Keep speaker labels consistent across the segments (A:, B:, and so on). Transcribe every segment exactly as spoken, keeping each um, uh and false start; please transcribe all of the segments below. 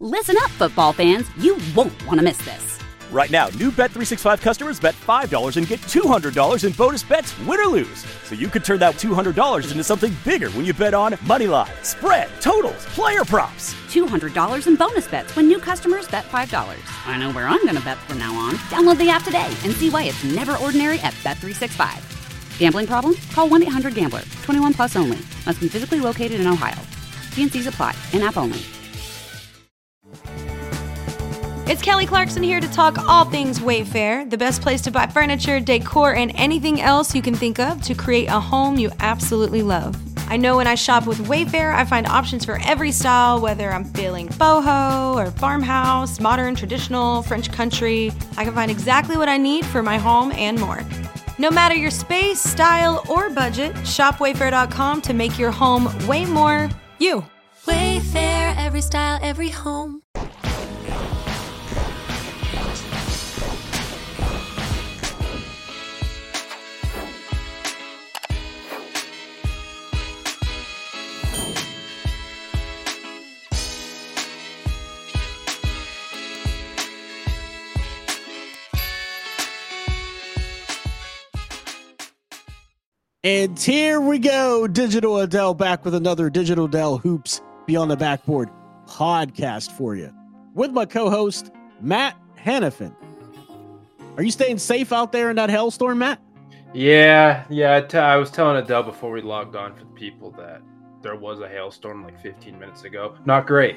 A: Listen up, football fans. You won't want to miss this.
B: Right now, new Bet three sixty-five customers bet five dollars and get two hundred dollars in bonus bets, win or lose. So you could turn that two hundred dollars into something bigger when you bet on money line, spread, totals, player props.
A: two hundred dollars in bonus bets when new customers bet five dollars. I know where I'm going to bet from now on. Download the app today and see why it's never ordinary at Bet three sixty-five. Gambling problem? Call one eight hundred gambler. twenty-one plus only. Must be physically located in Ohio. T and C's apply. In-app only.
C: It's Kelly Clarkson here to talk all things Wayfair, the best place to buy furniture, decor, and anything else you can think of to create a home you absolutely love. I know when I shop with Wayfair, I find options for every style, whether I'm feeling boho or farmhouse, modern, traditional, French country. I can find exactly what I need for my home and more. No matter your space, style, or budget, shop wayfair dot com to make your home way more you.
D: Wayfair, every style, every home.
E: And here we go, Digital Adele back with another Digital Adele Hoops Beyond the Backboard podcast for you. With my co-host, Matt Hannafin. Are you staying safe out there in that hailstorm, Matt?
F: Yeah, yeah. I, t- I was telling Adele before we logged on for the people that there was a hailstorm like fifteen minutes ago. Not great.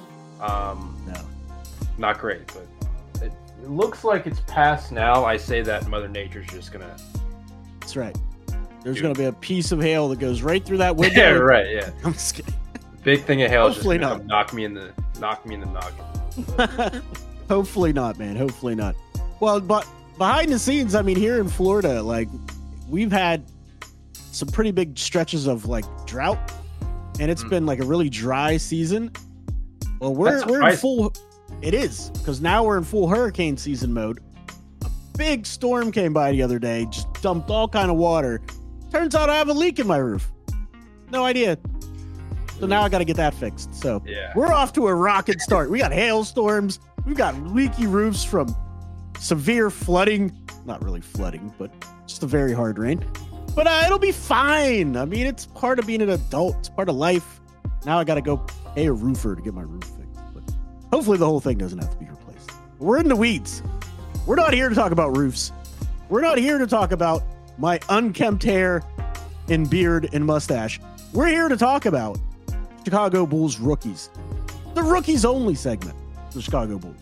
F: Um,
E: no.
F: Not great, but it, it looks like it's past now. I say that Mother Nature's just going to...
E: That's right. There's going to be a piece of hail that goes right through that window.
F: Yeah, right. Yeah,
E: I'm just kidding.
F: Big thing of hail is just
E: Hopefully
F: gonna
E: not.
F: knock me in the knock me in the noggin.
E: Hopefully not, man. Hopefully not. Well, but behind the scenes, I mean, here in Florida, like we've had some pretty big stretches of like drought, and it's mm. been like a really dry season. Well, we're we're in full. It is because now we're in full hurricane season mode. A big storm came by the other day, just dumped all kind of water. Turns out I have a leak in my roof. No idea. So now I got to get that fixed. So
F: yeah.
E: We're off to a rocket start. We got hailstorms. We've got leaky roofs from severe flooding. Not really flooding, but just a very hard rain. But uh, it'll be fine. I mean, it's part of being an adult. It's part of life. Now I got to go pay a roofer to get my roof fixed. But hopefully the whole thing doesn't have to be replaced. We're in the weeds. We're not here to talk about roofs. We're not here to talk about my unkempt hair and beard and mustache. We're here to talk about Chicago Bulls rookies. The rookies only segment. The Chicago Bulls.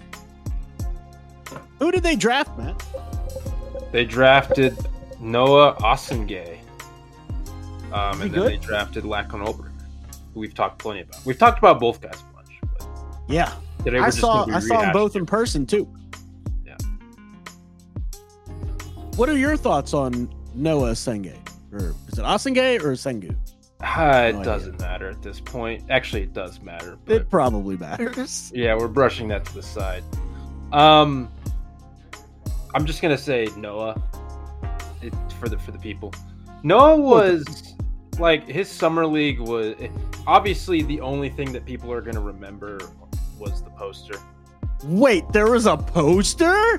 E: Who did they draft, Matt?
F: They drafted Noah Osengay. Um, and then
E: good?
F: they drafted Lachlan Olbermann, who we've talked plenty about. We've talked about both guys a bunch. But
E: yeah.
F: today we're
E: I
F: just
E: saw
F: gonna
E: I
F: be
E: saw them
F: rehashing
E: both in
F: it.
E: person too.
F: Yeah.
E: What are your thoughts on Noah Osengay? Or is it Osengay or Sengu?
F: Uh, it
E: No
F: doesn't
E: idea.
F: matter at this point. Actually, it does matter. But
E: It probably matters.
F: yeah, we're brushing that to the side. Um, I'm just gonna say Noah. It, for the for the people, Noah was like his summer league was obviously the only thing that people are gonna remember was the poster.
E: Wait, there was a poster?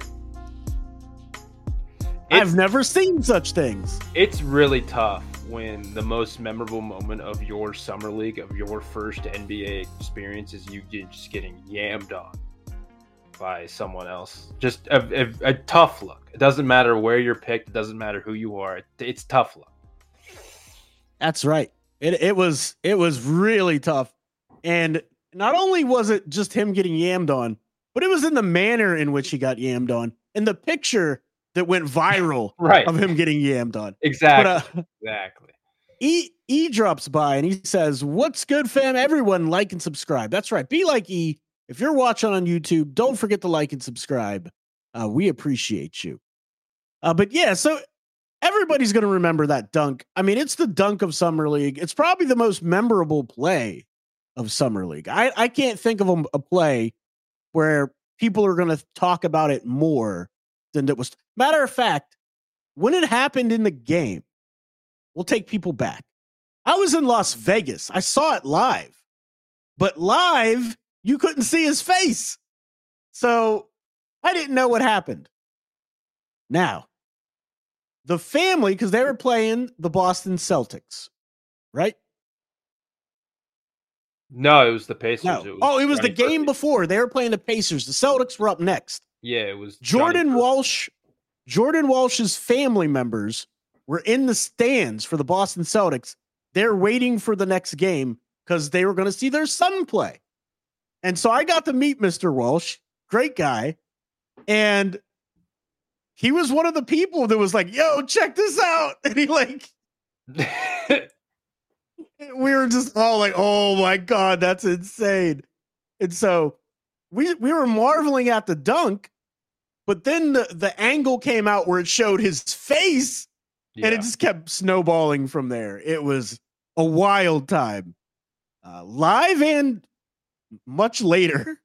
F: It's,
E: I've never seen such things.
F: It's really tough when the most memorable moment of your summer league, of your first N B A experience, is you get, just getting yammed on by someone else. Just a, a, a tough look. It doesn't matter where you're picked. It doesn't matter who you are. It, it's tough luck.
E: That's right. It it was it was really tough. And not only was it just him getting yammed on, but it was in the manner in which he got yammed on. And the picture that went viral
F: Right.
E: of him getting yammed on.
F: Exactly.
E: But, uh,
F: exactly.
E: E E drops by and he says, "What's good, fam? Everyone like and subscribe." That's right. Be like E. If you're watching on YouTube, don't forget to like and subscribe. Uh, we appreciate you. Uh, but yeah, so everybody's going to remember that dunk. I mean, it's the dunk of Summer League. It's probably the most memorable play of Summer League. I, I can't think of a, a play where people are going to talk about it more than it was. Matter of fact, when it happened in the game, we'll take people back. I was in Las Vegas. I saw it live. But live, you couldn't see his face. So I didn't know what happened. Now, the family, because they were playing the Boston Celtics, right?
F: No, it was the Pacers.
E: No.
F: It was
E: oh, it was
F: Johnny
E: the game
F: Murphy.
E: before. They were playing the Pacers. The Celtics were up next.
F: Yeah, it was
E: Jordan
F: Johnny
E: Walsh. Jordan Walsh's family members were in the stands for the Boston Celtics. They're waiting for the next game because they were going to see their son play. And so I got to meet Mister Walsh. Great guy. And he was one of the people that was like, yo, check this out. And he like, we were just all like, oh my God, that's insane. And so we, we were marveling at the dunk, but then the, the angle came out where it showed his face
F: yeah.
E: and it just kept snowballing from there. It was a wild time. Uh, live and much later.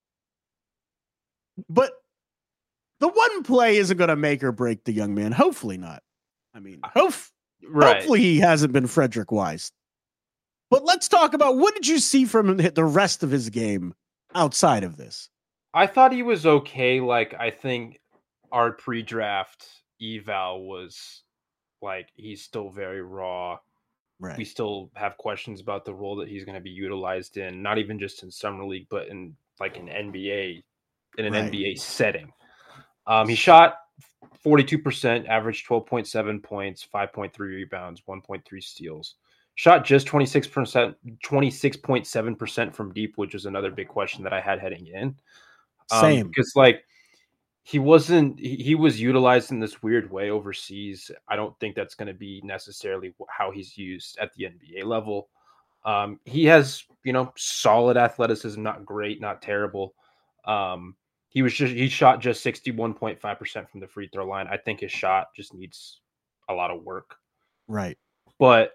E: But the one play isn't going to make or break the young man. Hopefully not. I mean, hope,
F: right.
E: hopefully he hasn't been Frederick Weiss. But let's talk about what did you see from him the rest of his game outside of this?
F: I thought he was okay. Like, I think our pre-draft eval was like, he's still very raw.
E: Right.
F: We still have questions about the role that he's going to be utilized in, not even just in summer league, but in like an N B A, in an right. N B A setting. Um, he shot forty-two percent, averaged twelve point seven points, five point three rebounds, one point three steals. Shot just twenty-six percent, twenty-six point seven percent from deep, which was another big question that I had heading in. Um,
E: Same.
F: Because like he wasn't, he, he was utilized in this weird way overseas. I don't think that's going to be necessarily how he's used at the N B A level. Um, he has, you know, solid athleticism, not great, not terrible. Um, he was just, he shot just sixty-one point five percent from the free throw line. I think his shot just needs a lot of work.
E: Right.
F: But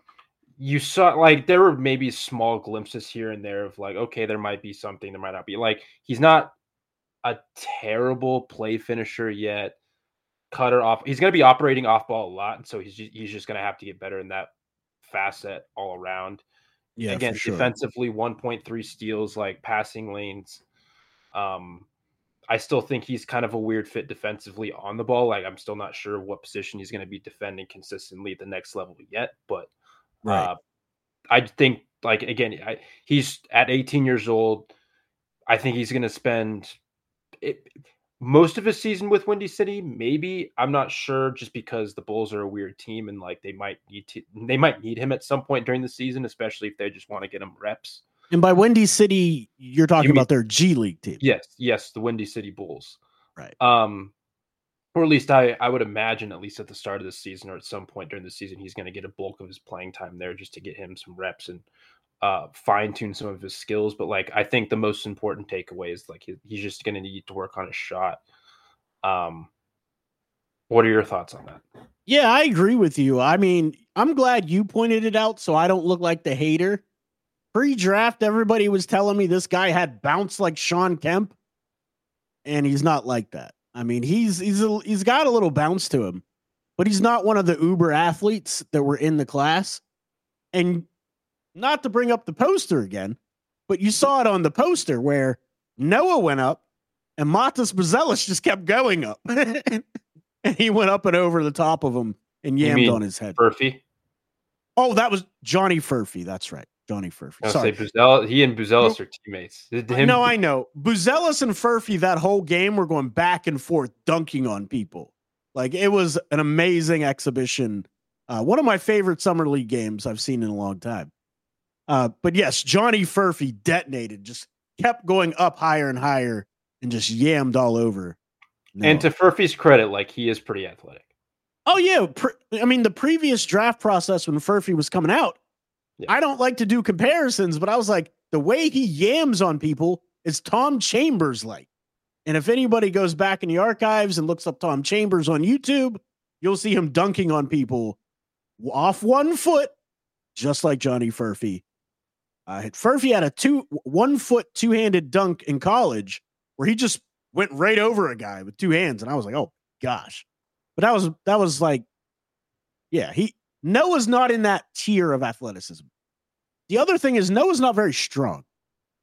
F: you saw, like, there were maybe small glimpses here and there of like, okay, there might be something, there might not be. Like, he's not a terrible play finisher yet. Cutter off. He's going to be operating off ball a lot. And so he's just, he's just going to have to get better in that facet all around.
E: Yeah.
F: Again,
E: for sure.
F: defensively, one point three steals, like passing lanes. Um, I still think he's kind of a weird fit defensively on the ball. Like, I'm still not sure what position he's going to be defending consistently at the next level yet. But
E: right.
F: uh, I think, like, again, I, he's at eighteen years old. I think he's going to spend it, most of his season with Windy City. Maybe, I'm not sure, just because the Bulls are a weird team and like they might need to, they might need him at some point during the season, especially if they just want to get him reps.
E: And by Windy City, you're talking you mean, about their G League team.
F: Yes, yes, the Windy City Bulls.
E: Right.
F: Um, or at least I, I would imagine, at least at the start of the season or at some point during the season, he's going to get a bulk of his playing time there just to get him some reps and uh, fine tune some of his skills. But like, I think the most important takeaway is like he, he's just going to need to work on his shot. Um, what are your thoughts on that?
E: Yeah, I agree with you. I mean, I'm glad you pointed it out so I don't look like the hater. Pre-draft, everybody was telling me this guy had bounce like Sean Kemp, and he's not like that. I mean, he's he's a, he's got a little bounce to him, but he's not one of the uber athletes that were in the class. And not to bring up the poster again, but you saw it on the poster where Noah went up and Matas Buzelis just kept going up, and he went up and over the top of him and yammed on his head.
F: Furphy?
E: Oh, that was Johnny Furphy. That's right. Johnny Furphy.
F: I
E: Sorry.
F: say Buzelis, he and Buzelis no, are teammates.
E: Him, no, I know. Buzelis and Furphy that whole game were going back and forth, dunking on people. Like, it was an amazing exhibition. Uh, one of my favorite summer league games I've seen in a long time. Uh, but yes, Johnny Furphy detonated, just kept going up higher and higher and just yammed all over. No.
F: And to Furphy's credit, like, he is pretty athletic.
E: Oh, yeah. Pre- I mean, the previous draft process when Furphy was coming out, yeah. I don't like to do comparisons, but I was like, the way he yams on people is Tom Chambers like. And if anybody goes back in the archives and looks up Tom Chambers on YouTube, you'll see him dunking on people off one foot, just like Johnny Furphy. Uh, Furphy had a two, one foot, two-handed dunk in college where he just went right over a guy with two hands. And I was like, oh gosh. But that was, that was like, yeah, he, Noah's not in that tier of athleticism. The other thing is Noah's not very strong.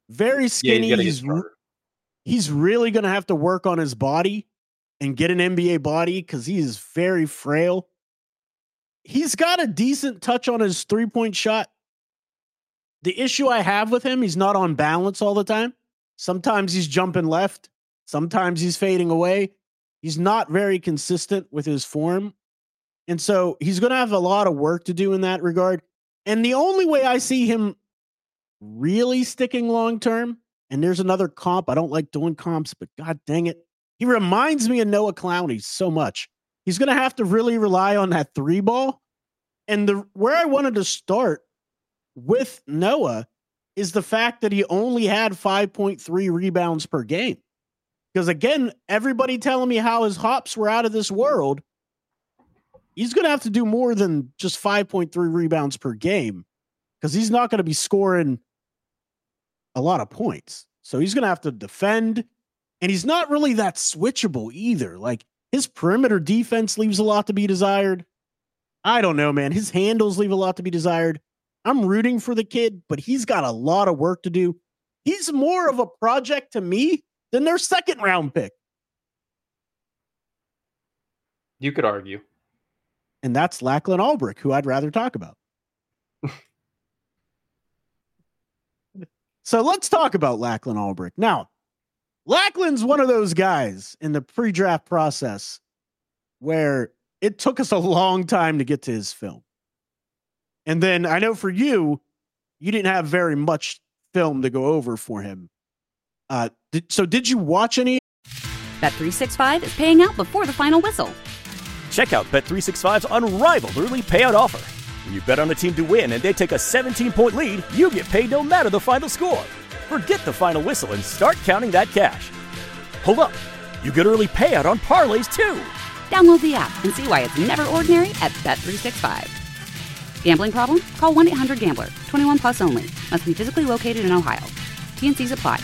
E: very skinny.
F: Yeah,
E: he's, he's really going to have to work on his body and get an N B A body because he is very frail. He's got a decent touch on his three-point shot. The issue I have with him, he's not on balance all the time. Sometimes he's jumping left. Sometimes he's fading away. He's not very consistent with his form. And so he's going to have a lot of work to do in that regard. And the only way I see him really sticking long-term, and there's another comp. I don't like doing comps, but God dang it. He reminds me of Noah Clowney so much. He's going to have to really rely on that three ball. And the where I wanted to start with Noah is the fact that he only had five point three rebounds per game. Because again, everybody telling me how his hops were out of this world. He's going to have to do more than just five point three rebounds per game because he's not going to be scoring a lot of points. So he's going to have to defend, and he's not really that switchable either. Like, his perimeter defense leaves a lot to be desired. I don't know, man. His handles leave a lot to be desired. I'm rooting for the kid, but he's got a lot of work to do. He's more of a project to me than their second round pick.
F: You could argue.
E: And that's Lachlan Albrecht, who I'd rather talk about. So let's talk about Lachlan Albrecht. Now, Lachlan's one of those guys in the pre-draft process where it took us a long time to get to his film. And then I know for you, you didn't have very much film to go over for him. Uh, did, so did you watch any?
A: Bet three sixty-five is paying out before the final whistle.
B: Check out Bet three sixty-five's unrivaled early payout offer. When you bet on a team to win and they take a seventeen-point lead, you get paid no matter the final score. Forget the final whistle and start counting that cash. Hold up. You get early payout on parlays, too.
A: Download the app and see why it's never ordinary at Bet three sixty-five. Gambling problem? Call one eight hundred gambler. twenty-one plus only. Must be physically located in Ohio. T and C's apply.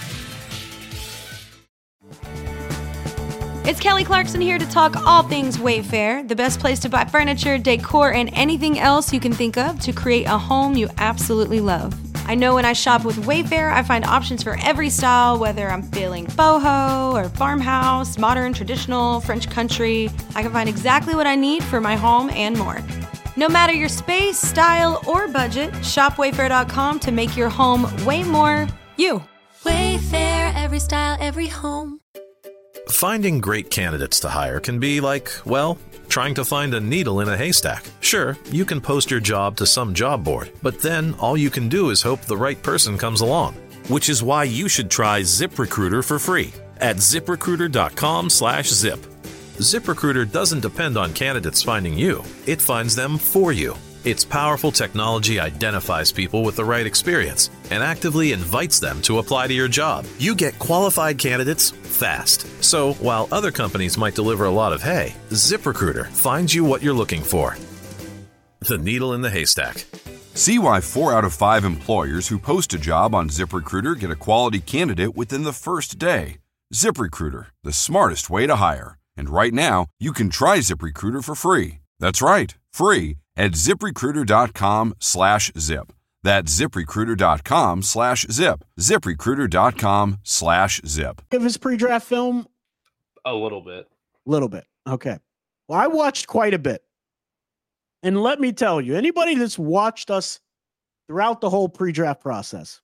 C: It's Kelly Clarkson here to talk all things Wayfair, the best place to buy furniture, decor, and anything else you can think of to create a home you absolutely love. I know when I shop with Wayfair, I find options for every style, whether I'm feeling boho or farmhouse, modern, traditional, French country. I can find exactly what I need for my home and more. No matter your space, style, or budget, shop wayfair dot com to make your home way more you.
D: Wayfair, every style, every home.
G: Finding great candidates to hire can be like, well, trying to find a needle in a haystack. Sure, you can post your job to some job board, but then all you can do is hope the right person comes along. Which is why you should try ZipRecruiter for free at ZipRecruiter.com slash zip. ZipRecruiter doesn't depend on candidates finding you. It finds them for you. Its powerful technology identifies people with the right experience and actively invites them to apply to your job. You get qualified candidates fast. So while other companies might deliver a lot of hay, ZipRecruiter finds you what you're looking for. The needle in the haystack.
H: See why four out of five employers who post a job on ZipRecruiter get a quality candidate within the first day. ZipRecruiter, the smartest way to hire. And right now, you can try ZipRecruiter for free. That's right, free at ZipRecruiter.com slash zip. That's ZipRecruiter.com slash zip. ZipRecruiter.com slash zip.
E: Of his pre-draft film?
F: A little bit.
E: Little bit. Okay. Well, I watched quite a bit. And let me tell you, anybody that's watched us throughout the whole pre-draft process,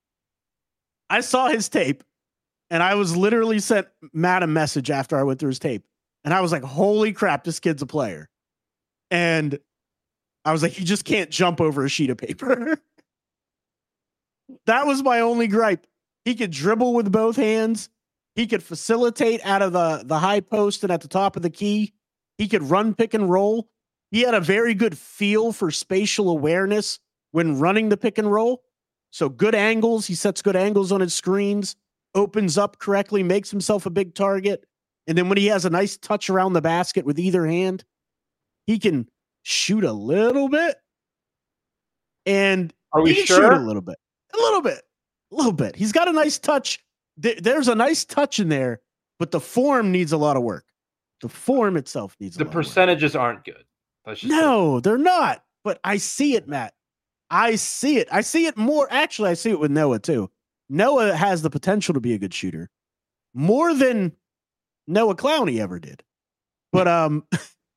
E: I saw his tape, and I was literally sent Matt a message after I went through his tape. And I was like, holy crap, this kid's a player. And I was like, he just can't jump over a sheet of paper. That was my only gripe. He could dribble with both hands. He could facilitate out of the, the high post and at the top of the key. He could run pick and roll. He had a very good feel for spatial awareness when running the pick and roll. So good angles. He sets good angles on his screens, opens up correctly, makes himself a big target. And then when he has a nice touch around the basket with either hand, he can shoot a little bit. And
F: are we
E: he can
F: sure?
E: Shoot a little bit, a little bit, a little bit. He's got a nice touch. There's a nice touch in there, but the form needs a lot of work. The form itself needs a
F: the
E: lot
F: percentages
E: of work.
F: aren't good. Let's just
E: no, they're not. But I see it, Matt. I see it. I see it more. Actually, I see it with Noah too. Noah has the potential to be a good shooter, more than Noah Clowney ever did. But um,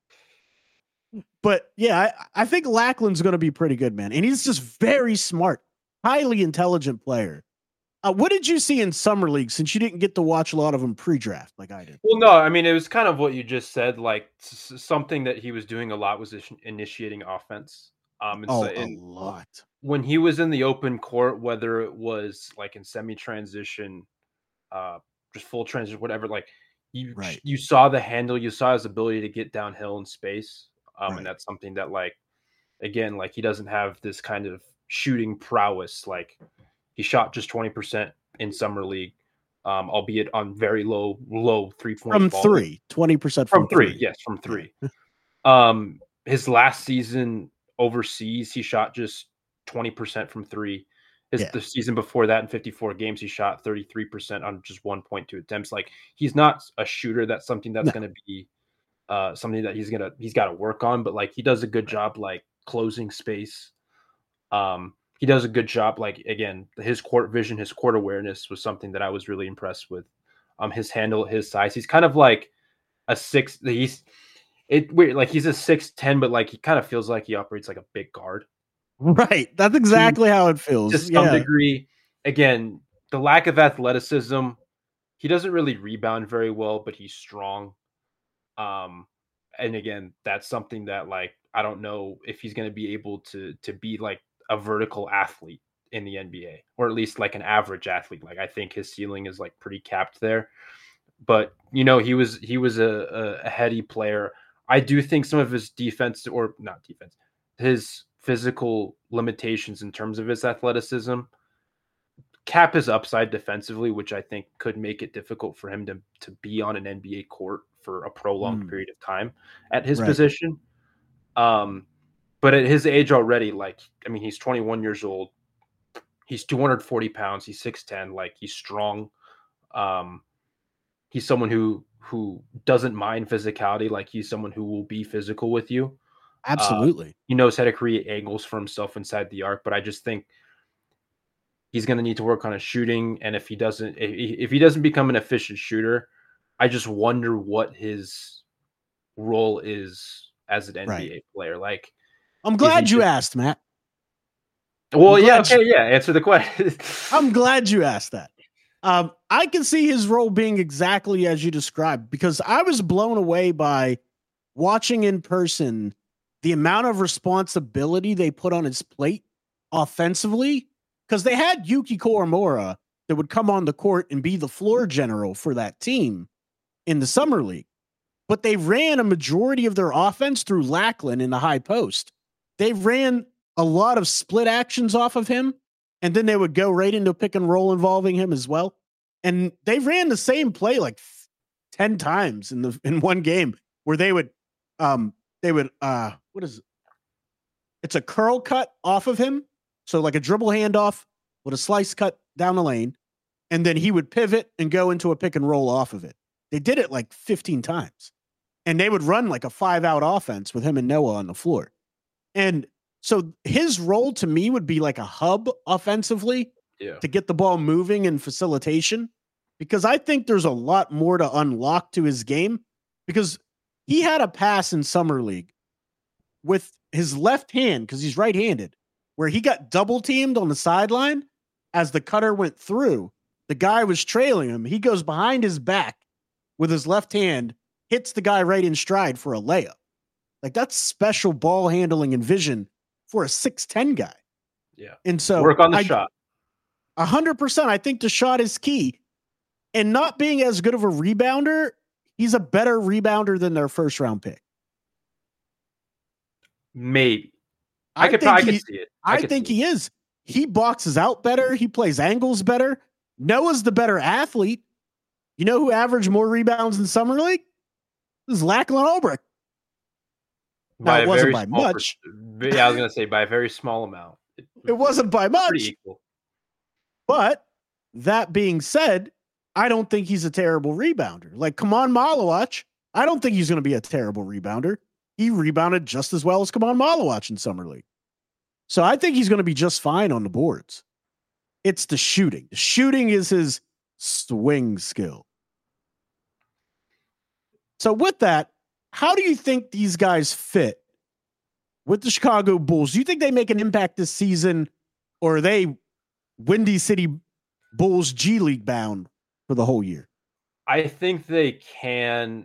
E: but yeah, I, I think Lackland's going to be pretty good, man, and he's just very smart, highly intelligent player. Uh, what did you see in Summer League, since you didn't get to watch a lot of them pre-draft like I did?
F: Well, no, I mean, it was kind of what you just said. Like s- something that he was doing a lot was ish- initiating offense. Um, and
E: Oh,
F: so,
E: a
F: and
E: lot.
F: when he was in the open court, whether it was like in semi-transition, uh, just full transition, whatever, like you
E: Right.
F: you saw the handle, you saw his ability to get downhill in space. Um,
E: Right.
F: and that's something that, like, again, like he doesn't have this kind of shooting prowess. Like he shot just twenty percent in Summer League, um, albeit on very low, low three point
E: From
F: ball.
E: three, twenty percent
F: From
E: from,
F: three,
E: three.
F: yes, from three. Um, his last season overseas, he shot just twenty percent from three. His
E: Yeah.
F: the season before that, in fifty-four games, he shot thirty-three percent on just one point two attempts. Like he's not a shooter. That's something that's
E: No.
F: going to be uh, something that he's gonna he's got to work on. But like he does a good job, like closing space. Um, he does a good job. Like again, his court vision, his court awareness was something that I was really impressed with. Um, his handle, his size. He's kind of like a six. He's it weird. Like he's a six ten, but like he kind of feels like he operates like a big guard.
E: Right. That's exactly how it feels.
F: To some
E: Yeah.
F: degree. Again, the lack of athleticism, he doesn't really rebound very well, but he's strong. Um, and again, that's something that, like, I don't know if he's going to be able to to be like a vertical athlete in the N B A, or at least like an average athlete. Like I think his ceiling is like pretty capped there. But you know, he was he was a, a heady player. I do think some of his defense, or not defense, his physical limitations in terms of his athleticism cap his upside defensively, which I think could make it difficult for him to to be on an N B A court for a prolonged
E: Mm.
F: period of time at his
E: Right.
F: position. Um, but at his age already, like, I mean, he's twenty-one years old. He's two hundred forty pounds. He's six ten. Like, he's strong. Um, he's someone who who doesn't mind physicality. Like, he's someone who will be physical with you.
E: Absolutely.
F: He knows how to create angles for himself inside the arc, but I just think he's going to need to work on his shooting. And if he doesn't, if, if he doesn't become an efficient shooter, I just wonder what his role is as an N B A
E: Right.
F: player. Like,
E: I'm glad
F: he
E: you
F: just-
E: asked, Matt.
F: well,
E: I'm
F: yeah,
E: glad
F: okay, yeah. Answer the question.
E: I'm glad you asked that. Um, I can see his role being exactly as you described, because I was blown away by watching in person the amount of responsibility they put on his plate offensively, because they had Yuki Koromora that would come on the court and be the floor general for that team in the Summer League. But they ran a majority of their offense through Lackland in the high post. They ran a lot of split actions off of him, and then they would go right into pick and roll involving him as well. And they ran the same play like ten times in the in one game, where they would um they would uh what is it? It's a curl cut off of him. So like a dribble handoff with a slice cut down the lane, and then he would pivot and go into a pick and roll off of it. They did it like fifteen times. And they would run like a five out offense with him and Noah on the floor. And so his role to me would be like a hub offensively
F: Yeah.
E: to get the ball moving and facilitation, because I think there's a lot more to unlock to his game, because he had a pass in Summer League with his left hand, because he's right-handed, where he got double teamed on the sideline as the cutter went through. The guy was trailing him. He goes behind his back with his left hand, hits the guy right in stride for a layup. Like, that's special ball handling and vision for a six ten guy.
F: Yeah.
E: And so
F: Work on the
E: I,
F: shot.
E: A hundred percent. I think the shot is key, and not being as good of a rebounder. He's a better rebounder than their first round pick.
F: Maybe. I,
E: I
F: could
E: think
F: probably
E: he-
F: see it.
E: I,
F: could
E: think
F: see
E: he
F: it.
E: is. He boxes out better. He plays angles better. Noah's the better athlete. You know who averaged more rebounds in Summer League? This is Lackland Ulbrich. Now,
F: By
E: it
F: a
E: wasn't
F: very
E: by
F: small
E: much.
F: per- yeah, I was gonna say by a very small amount.
E: It wasn't by much.
F: Pretty equal.
E: But that being said, I don't think he's a terrible rebounder. Like, Kaman Malawach, I don't think he's going to be a terrible rebounder. He rebounded just as well as Kaman Malawach in Summer League. So I think he's going to be just fine on the boards. It's the shooting. The shooting is his swing skill. So with that, how do you think these guys fit with the Chicago Bulls? Do you think they make an impact this season, or are they Windy City Bulls G League bound for the whole year?
F: I think they can,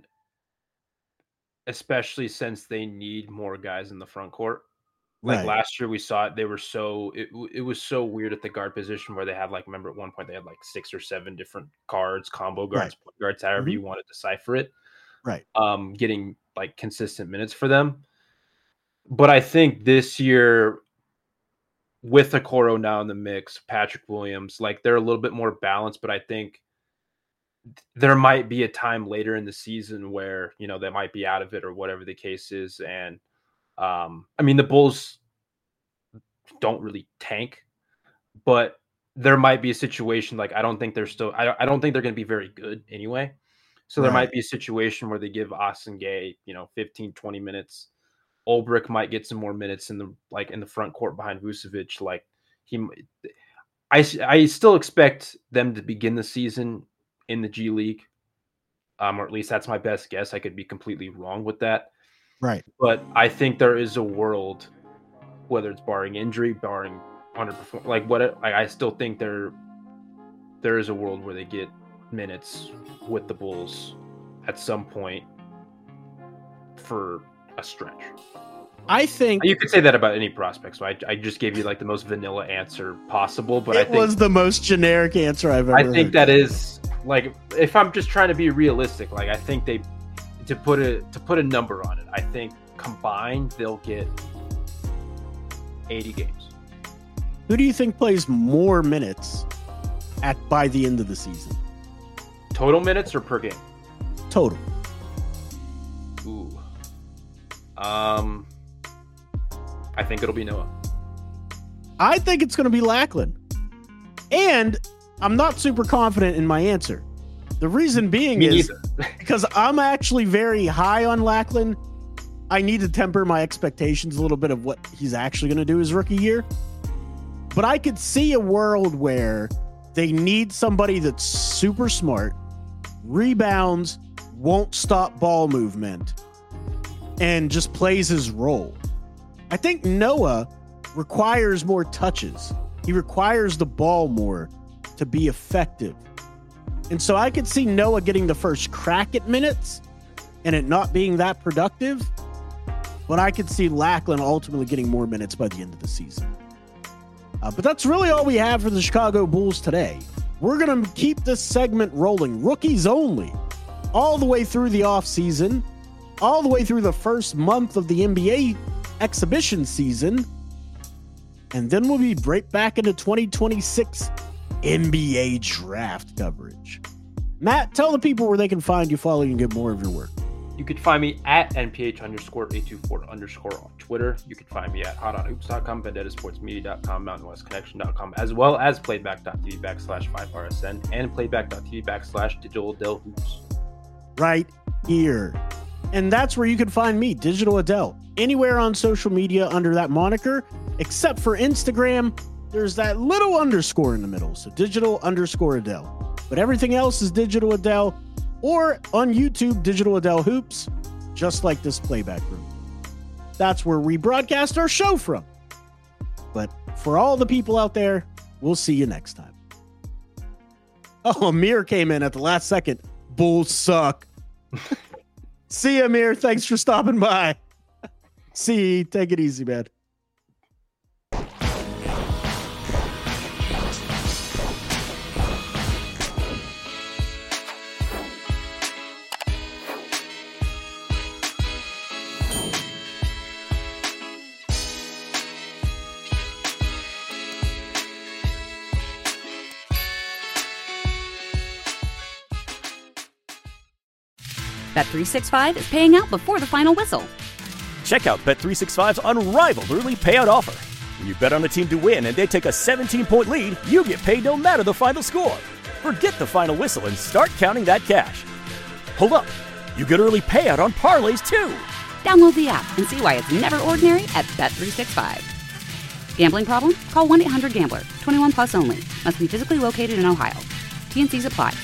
F: especially since they need more guys in the front court. Like
E: Right.
F: last year we saw it, they were so, it, it was so weird at the guard position where they had like, remember at one point they had like six or seven different guards, combo guards, point guards, however
E: Mhm.
F: you want to decipher it.
E: Right.
F: Um, getting like consistent minutes for them. But I think this year with Okoro now in the mix, Patrick Williams, like they're a little bit more balanced, but I think there might be a time later in the season where, you know, they might be out of it or whatever the case is. And um, I mean, the Bulls don't really tank, but there might be a situation like I don't think they're still, I, I don't think they're going to be very good anyway. So there
E: Right.
F: might be a situation where they give Austin Gay, you know, fifteen, twenty minutes. Ulbrich might get some more minutes in the like in the front court behind Vucevic. Like he, I, I still expect them to begin the season in the G League, um, or at least that's my best guess. I could be completely wrong with that,
E: Right.
F: but I think there is a world, whether it's barring injury, barring underperform, like what it, like I still think there there is a world where they get minutes with the Bulls at some point for a stretch.
E: I think
F: You could say that about any prospect, so I, I just gave you like the most vanilla answer possible, but
E: it
F: I think
E: was the most generic answer I've ever
F: I think
E: heard.
F: that is like, if I'm just trying to be realistic, like I think they to put a to put a number on it, I think combined they'll get eighty games.
E: Who do you think plays more minutes at by the end of the season?
F: Total minutes or per game?
E: Total.
F: Ooh. Um I think it'll be Noah.
E: I think it's going to be Lackland. And I'm not super confident in my answer. The reason being
F: Me
E: is
F: neither.
E: because I'm actually very high on Lackland. I need to temper my expectations a little bit of what he's actually going to do his rookie year. But I could see a world where they need somebody that's super smart, rebounds, won't stop ball movement, and just plays his role. I think Noah requires more touches. He requires the ball more to be effective. And so I could see Noah getting the first crack at minutes and it not being that productive. But I could see Lackland ultimately getting more minutes by the end of the season. Uh, but that's really all we have for the Chicago Bulls today. We're going to keep this segment rolling, rookies only, all the way through the offseason, all the way through the first month of the N B A exhibition season. And then we'll be right back into twenty twenty-six N B A draft coverage. Matt, tell the people where they can find you, follow you, and get more of your work.
F: You could find me at N P H underscore eight two four underscore on Twitter. You can find me at hot on hoops dot com, vendetta sports media dot com, mountain west connection dot com, as well as playback dot t v backslash five R S N and playback dot t v backslash digital Adele hoops.
E: Right here. And that's where you can find me, Digital Adele, anywhere on social media under that moniker, except for Instagram. There's that little underscore in the middle, so Digital underscore Adele. But everything else is Digital Adele, or on YouTube, Digital Adele Hoops, just like this playback room. That's where we broadcast our show from. But for all the people out there, we'll see you next time. Oh, Amir came in at the last second. Bulls suck. See you, Amir. Thanks for stopping by. See you. Take it easy, man.
A: Bet three sixty-five is paying out before the final whistle.
B: Check out Bet three sixty-five's unrivaled early payout offer. When you bet on a team to win and they take a seventeen-point lead, you get paid no matter the final score. Forget the final whistle and start counting that cash. Hold up. You get early payout on parlays, too.
A: Download the app and see why it's never ordinary at Bet three sixty-five. Gambling problem? Call one eight hundred gambler. twenty-one plus only. Must be physically located in Ohio. T N Cs apply.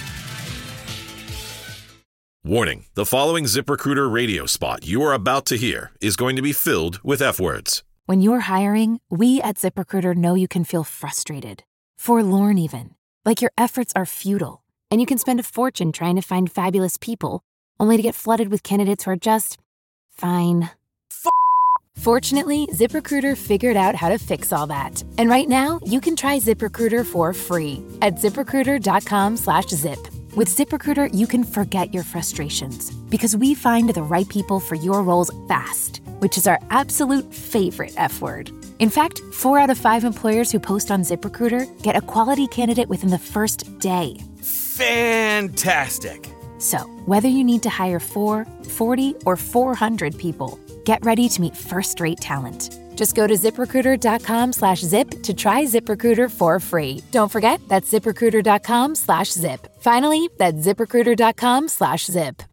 G: Warning, the following ZipRecruiter radio spot you are about to hear is going to be filled with F-words.
I: When you're hiring, we at ZipRecruiter know you can feel frustrated, forlorn even, like your efforts are futile, and you can spend a fortune trying to find fabulous people, only to get flooded with candidates who are just fine. F- Fortunately, ZipRecruiter figured out how to fix all that. And right now, you can try ZipRecruiter for free at ZipRecruiter.com slash zip. With ZipRecruiter, you can forget your frustrations because we find the right people for your roles fast, which is our absolute favorite F word. In fact, four out of five employers who post on ZipRecruiter get a quality candidate within the first day.
J: Fantastic.
I: So, whether you need to hire four, forty, or four hundred people, get ready to meet first-rate talent. Just go to ZipRecruiter.com slash zip to try ZipRecruiter for free. Don't forget, that's ZipRecruiter.com slash zip. Finally, that's ZipRecruiter.com slash zip.